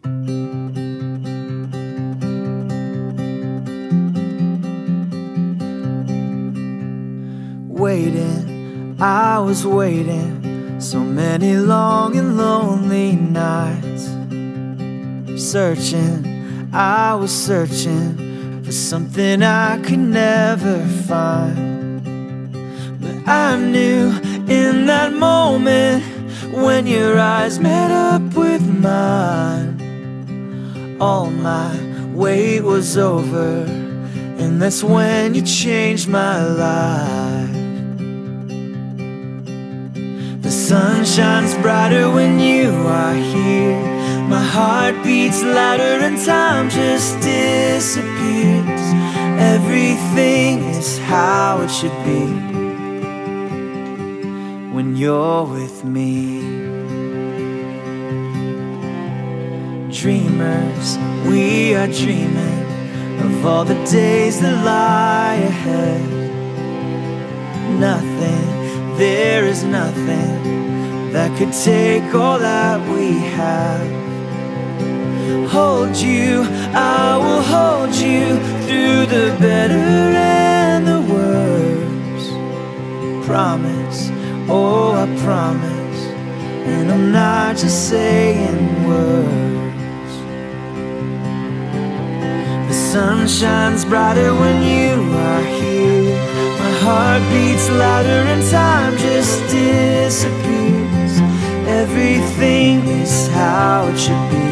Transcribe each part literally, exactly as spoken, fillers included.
Waiting, I was waiting, so many long and lonely nights. Searching, I was searching for something I could never find. But I knew in that moment, when your eyes met up with mine, all my wait was over, and that's when you changed my life. The sun shines brighter when you are here. My heart beats louder and time just disappears. Everything is how it should be when you're with me. Dreamers, we are dreaming of all the days that lie ahead. Nothing, there is nothing that could take all that we have. Hold you, I will hold you through the better and the worse. Promise, oh I promise, and I'm not just saying words. The sun shines brighter when you are here. My heart beats louder and time just disappears. Everything is how it should be,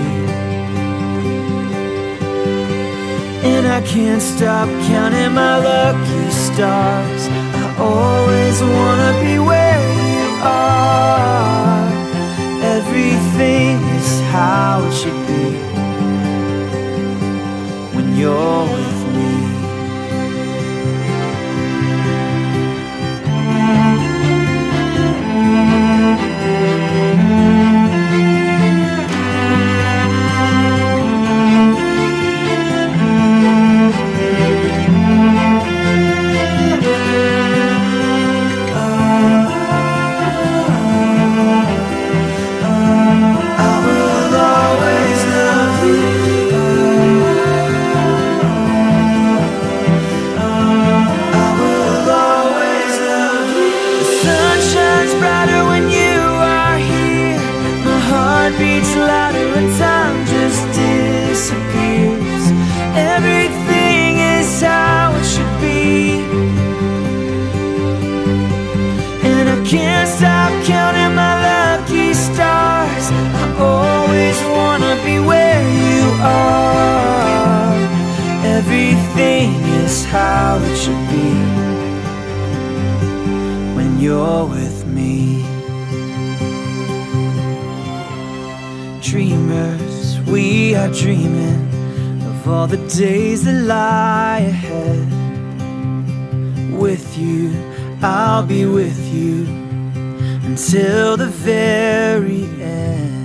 and I can't stop counting my lucky stars. I always wanna be where you are. Everything is how it should be when you're with me. Beats louder and time just disappears. Everything is how it should be, and I can't stop counting my lucky stars. I always wanna be where you are. Everything is how it should be when you're with me. Dreamers, we are dreaming of all the days that lie ahead. With you, I'll be with you until the very end.